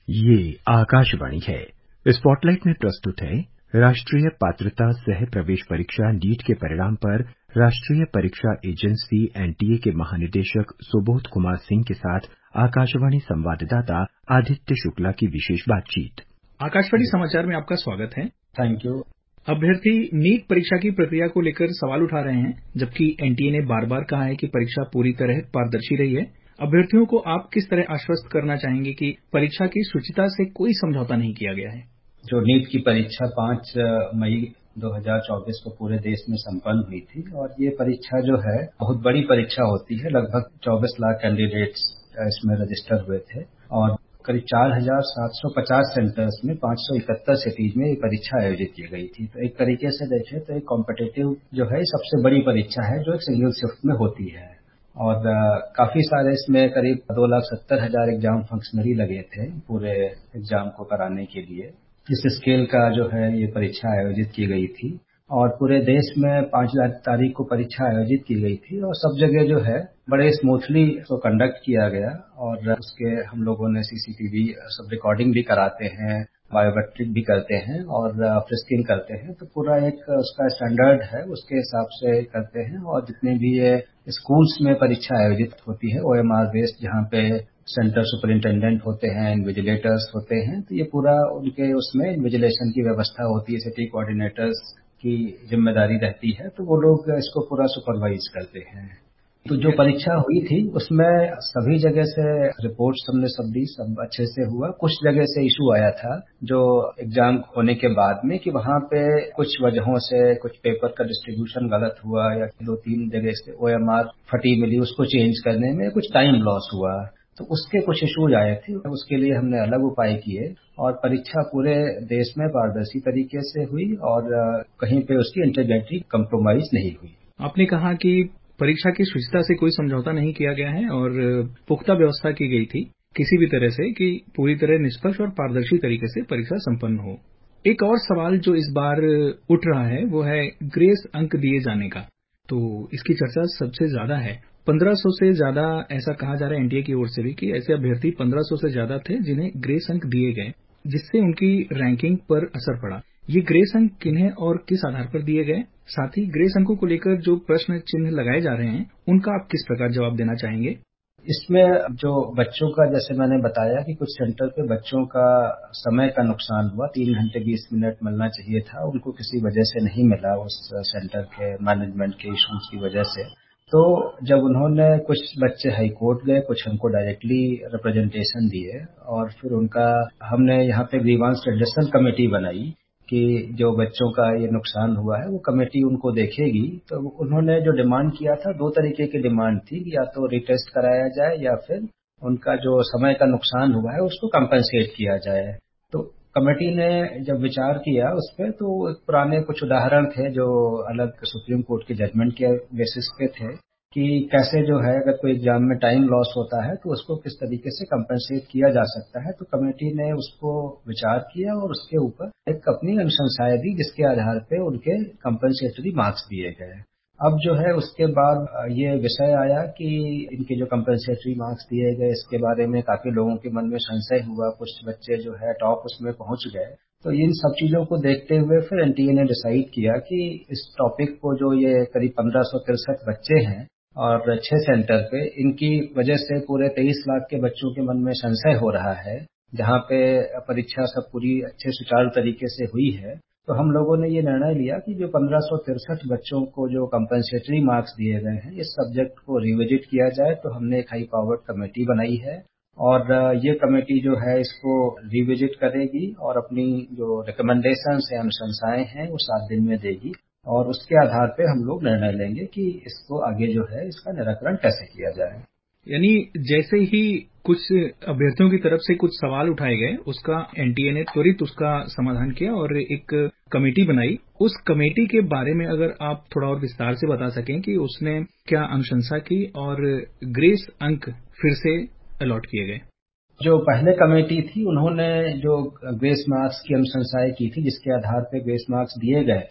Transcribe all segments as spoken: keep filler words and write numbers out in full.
ये आकाशवाणी है। स्पॉटलाइट में प्रस्तुत है राष्ट्रीय पात्रता सह प्रवेश परीक्षा नीट के परिणाम पर राष्ट्रीय परीक्षा एजेंसी एनटीए के महानिदेशक सुबोध कुमार सिंह के साथ आकाशवाणी संवाददाता आदित्य शुक्ला की विशेष बातचीत। आकाशवाणी समाचार में आपका स्वागत है। Thank you. अभ्यर्थी नीट परीक्षा की प्रक्रिया को लेकर सवाल उठा रहे हैं, जबकि एनटीए ने बार बार कहा है कि परीक्षा पूरी तरह पारदर्शी रही है। अभ्यर्थियों को आप किस तरह आश्वस्त करना चाहेंगे कि परीक्षा की शुचिता से कोई समझौता नहीं किया गया है? जो नीट की परीक्षा पांच मई दो हज़ार चौबीस को पूरे देश में संपन्न हुई थी और ये परीक्षा जो है बहुत बड़ी परीक्षा होती है। लगभग चौबीस लाख कैंडिडेट्स इसमें रजिस्टर हुए थे और करीब चार हज़ार सात सौ पचास सेंटर्स में पांच सौ इकहत्तर सिटीज में ये परीक्षा आयोजित की गई थी। तो एक तरीके से देखें तो एक कॉम्पिटिटिव जो है सबसे बड़ी परीक्षा है जो एक सिंगल शिफ्ट में होती है और काफी सारे इसमें करीब दो लाख सत्तर हजार एग्जाम फंक्शनरी लगे थे पूरे एग्जाम को कराने के लिए। इस स्केल का जो है ये परीक्षा आयोजित की गई थी और पूरे देश में पांच तारीख को परीक्षा आयोजित की गई थी और सब जगह जो है बड़े स्मूथली उसको कंडक्ट किया गया और उसके हम लोगों ने सीसीटीवी सब रिकॉर्डिंग भी कराते हैं, बायोमेट्रिक भी करते हैं और फ्रिस्किंग करते हैं। तो पूरा एक उसका स्टैंडर्ड है उसके हिसाब से करते हैं और जितने भी ये स्कूल्स में परीक्षा आयोजित होती है ओएमआर बेस्ड, जहाँ पे सेंटर सुपरिंटेंडेंट होते हैं, इन्विजिलेटर्स होते हैं, तो ये पूरा उनके उसमें इन्विजिलेशन की व्यवस्था होती है, सिटी कोऑर्डिनेटर्स की जिम्मेदारी रहती है, तो वो लोग इसको पूरा सुपरवाइज करते हैं। तो जो परीक्षा हुई थी उसमें सभी जगह से रिपोर्ट्स हमने सब दी, सब अच्छे से हुआ। कुछ जगह से इशू आया था जो एग्जाम होने के बाद में कि वहां पे कुछ वजहों से कुछ पेपर का डिस्ट्रीब्यूशन गलत हुआ या दो तीन जगह से ओएमआर फटी मिली, उसको चेंज करने में कुछ टाइम लॉस हुआ। तो उसके कुछ इशूज आए थे, उसके लिए हमने अलग उपाय किए और परीक्षा पूरे देश में पारदर्शी तरीके से हुई और कहीं पे उसकी इंटीग्रिटी कंप्रोमाइज नहीं हुई। आपने कहा कि परीक्षा की शुचिता से कोई समझौता नहीं किया गया है और पुख्ता व्यवस्था की गई थी किसी भी तरह से कि पूरी तरह निष्पक्ष और पारदर्शी तरीके से परीक्षा संपन्न हो। एक और सवाल जो इस बार उठ रहा है वो है ग्रेस अंक दिए जाने का। तो इसकी चर्चा सबसे ज्यादा है। पंद्रह सौ से ज्यादा ऐसा कहा जा रहा है एनटीए की ओर से भी कि ऐसे अभ्यर्थी पंद्रह सौ से ज्यादा थे जिन्हें ग्रेस अंक दिए गए, जिससे उनकी रैंकिंग पर असर पड़ा। ये ग्रेस अंक किन्हें और किस आधार पर दिए गए? साथ ही ग्रेस अंकों को लेकर जो प्रश्न चिन्ह लगाए जा रहे हैं उनका आप किस प्रकार जवाब देना चाहेंगे? इसमें जो बच्चों का, जैसे मैंने बताया कि कुछ सेंटर पे बच्चों का समय का नुकसान हुआ, तीन घंटे बीस मिनट मिलना चाहिए था, उनको किसी वजह से नहीं मिला उस सेंटर के मैनेजमेंट के इश्यूज की वजह से। तो जब उन्होंने कुछ बच्चे हाई कोर्ट गए, कुछ हमको डायरेक्टली रिप्रेजेंटेशन दिए और फिर उनका हमने यहाँ पे ग्रीवांस रिड्रेसल कमेटी बनाई कि जो बच्चों का ये नुकसान हुआ है वो कमेटी उनको देखेगी। तो उन्होंने जो डिमांड किया था, दो तरीके की डिमांड थी, या तो रिटेस्ट कराया जाए या फिर उनका जो समय का नुकसान हुआ है उसको कंपेंसेट किया जाए। तो कमेटी ने जब विचार किया उस पर, तो पुराने कुछ उदाहरण थे जो अलग सुप्रीम कोर्ट के जजमेंट के बेसिस पे थे कि कैसे जो है अगर कोई एग्जाम में टाइम लॉस होता है तो उसको किस तरीके से कंपेंसेट किया जा सकता है। तो कमेटी ने उसको विचार किया और उसके ऊपर एक अपनी अनुशंसाएं दी जिसके आधार पे उनके कंपेंसेटरी मार्क्स दिए गए। अब जो है उसके बाद ये विषय आया कि इनके जो कंपेंसेटरी मार्क्स दिए गए इसके बारे में काफी लोगों के मन में संशय हुआ, कुछ बच्चे जो है टॉप उसमें पहुंच गए। तो इन सब चीजों को देखते हुए फिर एनटीए ने डिसाइड किया कि इस टॉपिक को, जो ये करीब पंद्रह सौ तिरसठ बच्चे हैं और छह सेंटर पे, इनकी वजह से पूरे तेईस लाख के बच्चों के मन में संशय हो रहा है, जहां पे परीक्षा सब पूरी अच्छे सुचारू तरीके से हुई है। तो हम लोगों ने ये निर्णय लिया कि जो पंद्रह सौ तिरसठ बच्चों को जो कंपेंसेटरी मार्क्स दिए गए हैं, इस सब्जेक्ट को रिविजिट किया जाए। तो हमने एक हाई पावर्ड कमेटी बनाई है और ये कमेटी जो है इसको रिविजिट करेगी और अपनी जो रिकमेंडेशंस या अनुशंसाएं हैं वो सात दिन में देगी और उसके आधार पे हम लोग निर्णय लेंगे कि इसको आगे जो है इसका निराकरण कैसे किया जाए। यानी जैसे ही कुछ अभ्यर्थियों की तरफ से कुछ सवाल उठाए गए, उसका एनटीए ने त्वरित उसका समाधान किया और एक कमेटी बनाई। उस कमेटी के बारे में अगर आप थोड़ा और विस्तार से बता सकें कि उसने क्या अनुशंसा की और ग्रेस अंक फिर से अलॉट किए गए। जो पहले कमेटी थी उन्होंने जो ग्रेस मार्क्स की अनुशंसाएं की थी जिसके आधार पे ग्रेस मार्क्स दिए गए थे,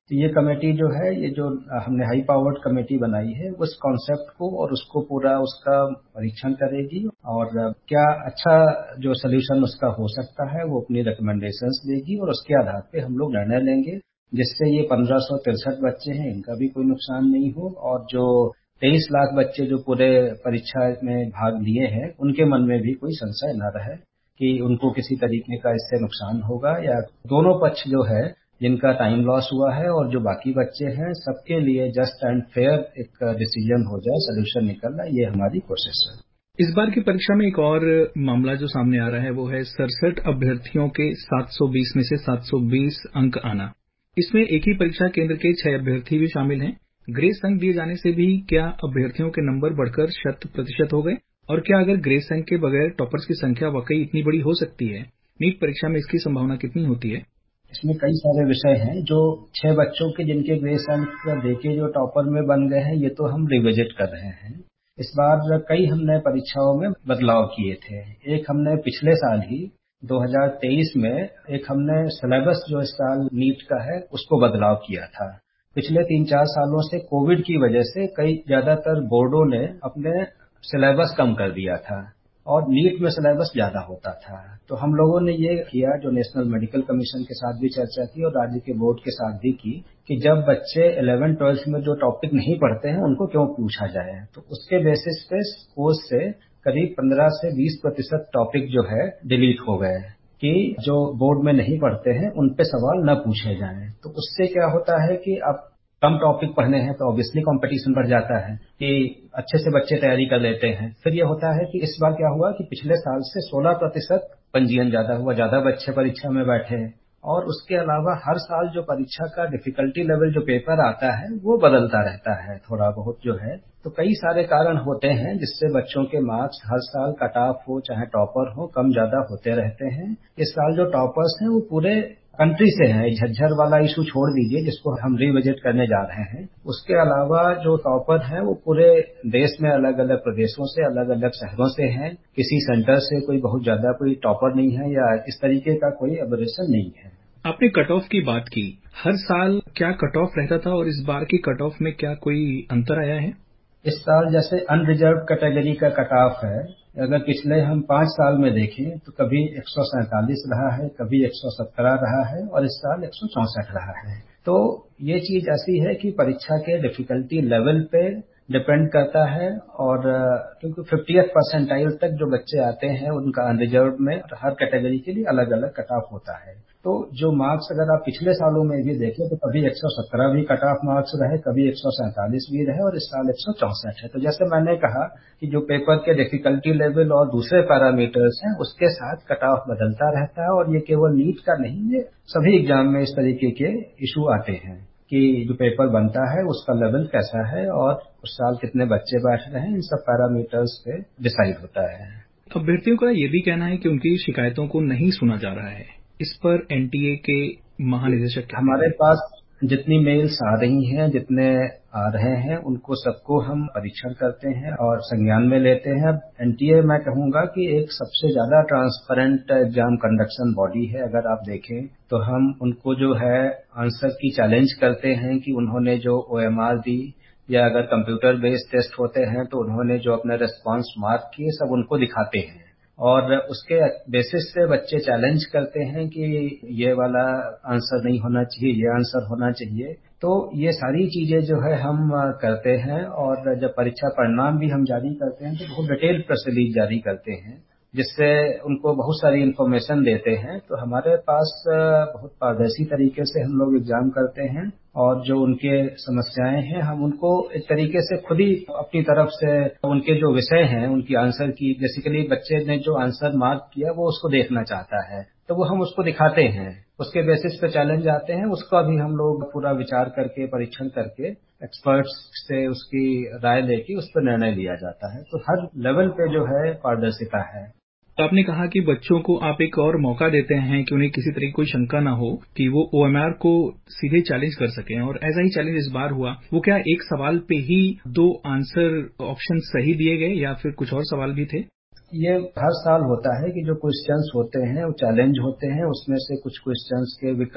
तो ये कमेटी जो है, ये जो हमने हाई पावर्ड कमेटी बनाई है, उस कॉन्सेप्ट को और उसको पूरा उसका परीक्षण करेगी और क्या अच्छा जो सोल्यूशन उसका हो सकता है वो अपनी रिकमेंडेशंस देगी और उसके आधार पे हम लोग निर्णय लेंगे, जिससे ये पंद्रह सौ तिरसठ बच्चे हैं इनका भी कोई नुकसान नहीं हो और जो तेईस लाख बच्चे जो पूरे परीक्षा में भाग लिए हैं उनके मन में भी कोई संशय न रहे कि उनको किसी तरीके का इससे नुकसान होगा, या दोनों पक्ष जो है जिनका टाइम लॉस हुआ है और जो बाकी बच्चे हैं सबके लिए जस्ट एंड फेयर एक डिसीजन हो जाए, सोल्यूशन निकलना, ये हमारी कोशिश है। इस बार की परीक्षा में एक और मामला जो सामने आ रहा है वो है सड़सठ अभ्यर्थियों के सात सौ बीस में से सात सौ बीस अंक आना। इसमें एक ही परीक्षा केंद्र के छह अभ्यर्थी भी शामिल हैं। ग्रेस अंक दिए जाने से भी क्या अभ्यर्थियों के नंबर बढ़कर शत प्रतिशत हो गए, और क्या अगर ग्रेस अंक के बगैर टॉपर्स की संख्या वाकई इतनी बड़ी हो सकती है? नीट परीक्षा में इसकी संभावना कितनी होती है? इसमें कई सारे विषय हैं जो छह बच्चों के जिनके ग्रेस अंक देके जो टॉपर में बन गए हैं, ये तो हम रिविजिट कर रहे हैं। इस बार कई हमने परीक्षाओं में बदलाव किए थे। एक हमने पिछले साल ही दो हज़ार तेईस में एक हमने सिलेबस जो इस साल नीट का है उसको बदलाव किया था। पिछले तीन चार सालों से कोविड की वजह से कई ज्यादातर बोर्डों ने अपने सिलेबस कम कर दिया था और नीट में सिलेबस ज्यादा होता था। तो हम लोगों ने ये किया, जो नेशनल मेडिकल कमीशन के साथ भी चर्चा की और राज्य के बोर्ड के साथ भी की, कि जब बच्चे इलेवेंथ ट्वेल्थ में जो टॉपिक नहीं पढ़ते हैं उनको क्यों पूछा जाए। तो उसके बेसिस पे कोर्स से करीब पंद्रह से बीस प्रतिशत टॉपिक जो है डिलीट हो गए कि जो बोर्ड में नहीं पढ़ते हैं उन पे सवाल न पूछे जाएं। तो उससे क्या होता है कि अब कम टॉपिक पढ़ने हैं तो ऑब्वियसली कंपटीशन बढ़ जाता है कि अच्छे से बच्चे तैयारी कर लेते हैं। फिर ये होता है कि इस बार क्या हुआ कि पिछले साल से सोलह प्रतिशत पंजीयन ज्यादा हुआ, ज्यादा बच्चे परीक्षा में बैठे, और उसके अलावा हर साल जो परीक्षा का डिफिकल्टी लेवल जो पेपर आता है वो बदलता रहता है थोड़ा बहुत जो है। तो कई सारे कारण होते हैं जिससे बच्चों के मार्क्स हर साल कट ऑफ हो चाहे टॉपर हो कम ज्यादा होते रहते हैं। इस साल जो टॉपर्स हैं वो पूरे कंट्री से हैं। झज्जर वाला इशू छोड़ दीजिए जिसको हम रिविजिट करने जा रहे हैं, उसके अलावा जो टॉपर हैं वो पूरे देश में अलग अलग प्रदेशों से अलग अलग शहरों से हैं। किसी सेंटर से कोई बहुत ज्यादा कोई टॉपर नहीं है या इस तरीके का कोई एबरेशन नहीं है। आपने कट ऑफ की बात की, हर साल क्या कट ऑफ रहता था और इस बार की कट ऑफ में क्या कोई अंतर आया है? इस साल जैसे अनरिजर्व कैटेगरी का कट ऑफ है, अगर पिछले हम पांच साल में देखें तो कभी एक सौ सैंतालीस रहा है, कभी एक सौ सत्रह रहा है और इस साल एक सौ चौसठ रहा है। तो ये चीज ऐसी है कि परीक्षा के डिफिकल्टी लेवल पे डिपेंड करता है, और क्योंकि फिफ्टियथ परसेंटाइल तक जो बच्चे आते हैं उनका अनरिजर्व में हर कैटेगरी के लिए अलग अलग कट ऑफ होता है। तो जो मार्क्स अगर आप पिछले सालों में भी देखें तो कभी एक सौ सत्रह भी कट ऑफ मार्क्स रहे, कभी एक सौ सैंतालीस भी रहे और इस साल एक सौ चौसठ है। तो जैसे मैंने कहा कि जो पेपर के डिफिकल्टी लेवल और दूसरे पैरामीटर्स हैं उसके साथ कट ऑफ बदलता रहता है, और ये केवल नीट का नहीं, ये सभी एग्जाम में इस तरीके के इशू आते हैं कि जो पेपर बनता है उसका लेवल कैसा है और उस साल कितने बच्चे बैठ रहे हैं, इन सब पैरामीटर्स पे डिसाइड होता है। अभ्यर्थियों का ये भी कहना है कि उनकी शिकायतों को नहीं सुना जा रहा है। इस पर एनटीए के महानिदेशक क्या हमारे पास जितनी मेल्स आ रही हैं, जितने आ रहे हैं, उनको सबको हम परीक्षण करते हैं और संज्ञान में लेते हैं। एनटीए मैं कहूंगा कि एक सबसे ज्यादा ट्रांसपेरेंट एग्जाम कंडक्शन बॉडी है। अगर आप देखें तो हम उनको जो है आंसर की चैलेंज करते हैं कि उन्होंने जो ओएमआर दी, या अगर कंप्यूटर बेस्ड टेस्ट होते हैं तो उन्होंने जो अपने रेस्पॉन्स मार्क किए सब उनको दिखाते हैं, और उसके बेसिस से बच्चे चैलेंज करते हैं कि ये वाला आंसर नहीं होना चाहिए, ये आंसर होना चाहिए। तो ये सारी चीजें जो है हम करते हैं, और जब परीक्षा परिणाम भी हम जारी करते हैं तो बहुत डिटेल प्रेस रिलीज जारी करते हैं जिससे उनको बहुत सारी इन्फॉर्मेशन देते हैं। तो हमारे पास बहुत पारदर्शी तरीके से हम लोग एग्जाम करते हैं, और जो उनके समस्याएं हैं हम उनको एक तरीके से खुद ही अपनी तरफ से उनके जो विषय हैं उनकी आंसर की, बेसिकली बच्चे ने जो आंसर मार्क किया वो उसको देखना चाहता है तो वो हम उसको दिखाते हैं, उसके बेसिस पे चैलेंज आते हैं, उसका भी हम लोग पूरा विचार करके परीक्षण करके एक्सपर्ट्स से उसकी राय लेके उस पर निर्णय लिया जाता है। तो हर लेवल पे जो है पारदर्शिता है। तो आपने कहा कि बच्चों को आप एक और मौका देते हैं कि उन्हें किसी तरह की कोई शंका ना हो कि वो ओएमआर को सीधे चैलेंज कर सकें, और ऐसा ही चैलेंज इस बार हुआ। वो क्या एक सवाल पे ही दो आंसर ऑप्शन सही दिए गए या फिर कुछ और सवाल भी थे? ये हर साल होता है कि जो क्वेश्चंस होते हैं वो चैलेंज होते हैं, उसमें से कुछ क्वेश्चंस के विकल्प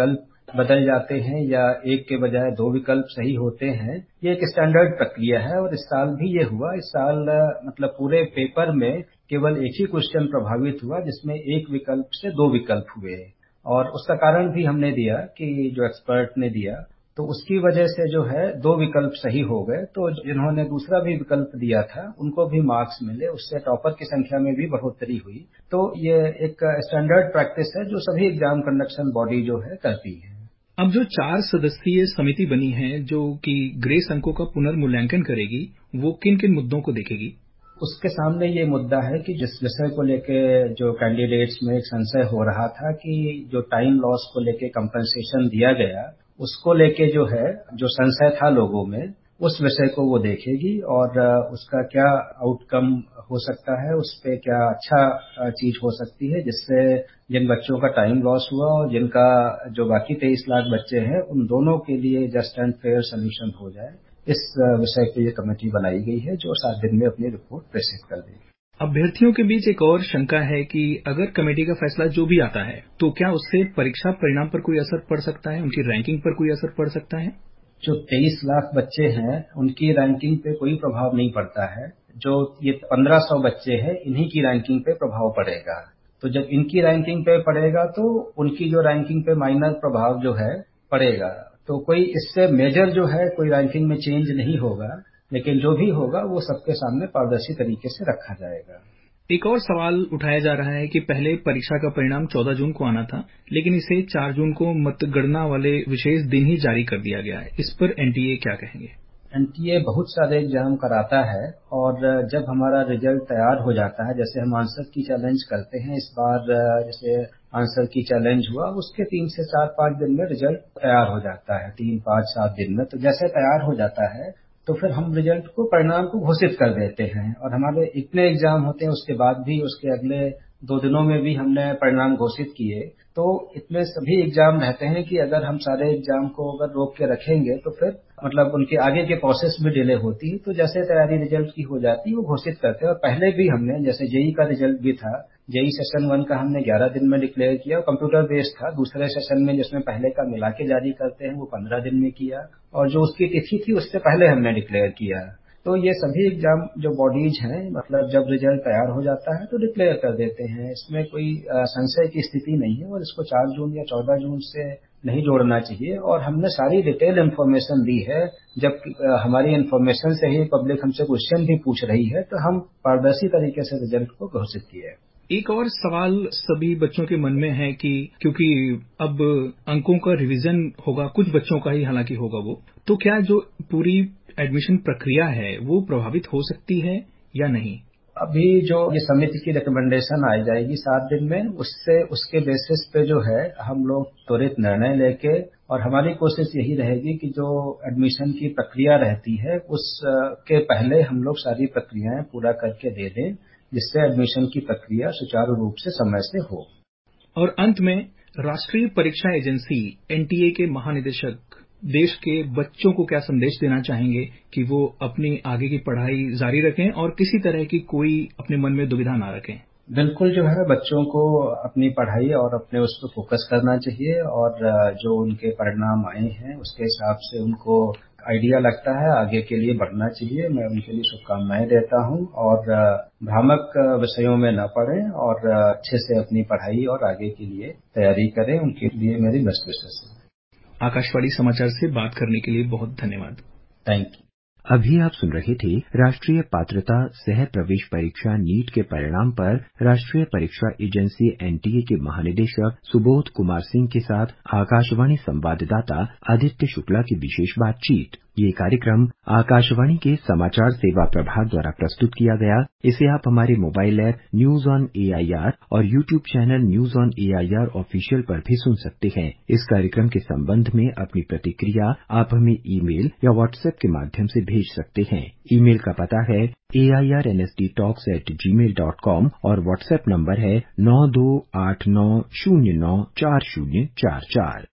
बदल जाते हैं या एक के बजाय दो विकल्प सही होते हैं, ये एक स्टैंडर्ड प्रक्रिया है और इस साल भी ये हुआ। इस साल मतलब पूरे पेपर में केवल एक ही क्वेश्चन प्रभावित हुआ जिसमें एक विकल्प से दो विकल्प हुए और उसका कारण भी हमने दिया कि जो एक्सपर्ट ने दिया, तो उसकी वजह से जो है दो विकल्प सही हो गए, तो जिन्होंने दूसरा भी विकल्प दिया था उनको भी मार्क्स मिले, उससे टॉपर की संख्या में भी बढ़ोतरी हुई। तो ये एक स्टैंडर्ड प्रैक्टिस है जो सभी एग्जाम कंडक्शन बॉडी जो है करती है। अब जो चार सदस्यीय समिति बनी है जो कि ग्रेस अंकों का पुनर्मूल्यांकन करेगी, वो किन किन मुद्दों को देखेगी? उसके सामने ये मुद्दा है कि जिस विषय को लेके जो कैंडिडेट्स में एक संशय हो रहा था कि जो टाइम लॉस को लेके कंपनसेशन दिया गया, उसको लेके जो है जो संशय था लोगों में, उस विषय को वो देखेगी और उसका क्या आउटकम हो सकता है, उस पे क्या अच्छा चीज हो सकती है जिससे जिन बच्चों का टाइम लॉस हुआ और जिनका जो बाकी तेईस लाख बच्चे हैं उन दोनों के लिए जस्ट एंड फेयर सोल्यूशन हो जाए। इस विषय पे ये कमेटी बनाई गई है जो सात दिन में अपनी रिपोर्ट प्रेषित कर देगी। अभ्यर्थियों के बीच एक और शंका है कि अगर कमेटी का फैसला जो भी आता है तो क्या उससे परीक्षा परिणाम पर कोई असर पड़ सकता है, उनकी रैंकिंग पर कोई असर पड़ सकता है? जो तेईस लाख बच्चे हैं उनकी रैंकिंग पे कोई प्रभाव नहीं पड़ता है। जो ये पंद्रह सौ बच्चे हैं इन्हीं की रैंकिंग पे प्रभाव पड़ेगा। तो जब इनकी रैंकिंग पे पड़ेगा तो उनकी जो रैंकिंग पे माइनर प्रभाव जो है पड़ेगा। तो कोई इससे मेजर जो है कोई रैंकिंग में चेंज नहीं होगा, लेकिन जो भी होगा वो सबके सामने पारदर्शी तरीके से रखा जाएगा। एक और सवाल उठाया जा रहा है कि पहले परीक्षा का परिणाम चौदह जून को आना था, लेकिन इसे चार जून को मतगणना वाले विशेष दिन ही जारी कर दिया गया है। इस पर एनटीए क्या कहेंगे? एनटीए बहुत सारे एग्जाम कराता है और जब हमारा रिजल्ट तैयार हो जाता है, जैसे हम आंसर की चैलेंज करते हैं, इस बार जैसे आंसर की चैलेंज हुआ, उसके तीन से चार पांच दिन में रिजल्ट तैयार हो जाता है, तीन पांच सात दिन में। तो जैसे तैयार हो जाता है तो फिर हम रिजल्ट को परिणाम को घोषित कर देते हैं और हमारे इतने एग्जाम होते हैं उसके बाद भी उसके अगले दो दिनों में भी हमने परिणाम घोषित किए। तो इतने सभी एग्जाम रहते हैं कि अगर हम सारे एग्जाम को अगर रोक के रखेंगे तो फिर मतलब उनके आगे के प्रोसेस में डिले होती है। तो जैसे तैयारी रिजल्ट की हो जाती है वो घोषित करते हैं। और पहले भी हमने जैसे जेई का रिजल्ट भी था, जेई सेशन वन का हमने ग्यारह दिन में डिक्लेयर किया, कंप्यूटर बेस्ड था। दूसरे सेशन में जिसमें पहले का मिला के जारी करते हैं वो पंद्रह दिन में किया और जो उसकी तिथि थी उससे पहले हमने डिक्लेयर किया। तो ये सभी एग्जाम जो बॉडीज हैं मतलब जब रिजल्ट तैयार हो जाता है तो डिक्लेयर कर देते हैं, इसमें कोई संशय की स्थिति नहीं है और इसको चार जून या चौदह जून से नहीं जोड़ना चाहिए। और हमने सारी डिटेल इन्फॉर्मेशन दी है। जब हमारी इन्फॉर्मेशन से ही पब्लिक हमसे क्वेश्चन भी पूछ रही है तो हम पारदर्शी तरीके से रिजल्ट को घोषित किए। एक और सवाल सभी बच्चों के मन में है कि क्योंकि अब अंकों का रिवीजन होगा, कुछ बच्चों का ही हालांकि होगा वो, तो क्या जो पूरी एडमिशन प्रक्रिया है वो प्रभावित हो सकती है या नहीं? अभी जो ये समिति की रिकमेंडेशन आई जाएगी सात दिन में, उससे उसके बेसिस पे जो है हम लोग त्वरित निर्णय लेके, और हमारी कोशिश यही रहेगी कि जो एडमिशन की प्रक्रिया रहती है उसके पहले हम लोग सारी प्रक्रियाएं पूरा करके दे दें जिससे एडमिशन की प्रक्रिया सुचारू रूप से समय से हो। और अंत में राष्ट्रीय परीक्षा एजेंसी एनटीए के महानिदेशक देश के बच्चों को क्या संदेश देना चाहेंगे कि वो अपनी आगे की पढ़ाई जारी रखें और किसी तरह की कोई अपने मन में दुविधा ना रखें? बिल्कुल जो है बच्चों को अपनी पढ़ाई और अपने उस पर फोकस करना चाहिए और जो उनके परिणाम आए हैं उसके हिसाब से उनको आइडिया लगता है आगे के लिए बढ़ना चाहिए। मैं उनके लिए शुभकामनाएं देता हूं और भ्रामक विषयों में न पढ़ें और अच्छे से अपनी पढ़ाई और आगे के लिए तैयारी करें। उनके लिए मेरी बेस्ट विशेस है। आकाशवाणी समाचार से बात करने के लिए बहुत धन्यवाद। Thank you. अभी आप सुन रहे थे राष्ट्रीय पात्रता सह प्रवेश परीक्षा नीट के परिणाम पर राष्ट्रीय परीक्षा एजेंसी एनटीए के महानिदेशक सुबोध कुमार सिंह के साथ आकाशवाणी संवाददाता आदित्य शुक्ला की विशेष बातचीत। ये कार्यक्रम आकाशवाणी के समाचार सेवा प्रभाग द्वारा प्रस्तुत किया गया। इसे आप हमारे mobile app news on AIR और YouTube channel news on AIR official पर भी सुन सकते हैं। इस कार्यक्रम के संबंध में अपनी प्रतिक्रिया आप हमें ईमेल या व्हाट्सएप के माध्यम से भेज सकते हैं। ईमेल का पता है A I R N S D talks at gmail dot com और व्हाट्सएप नंबर है नौ दो आठ नौ शून्य नौ चार शून्य चार चार।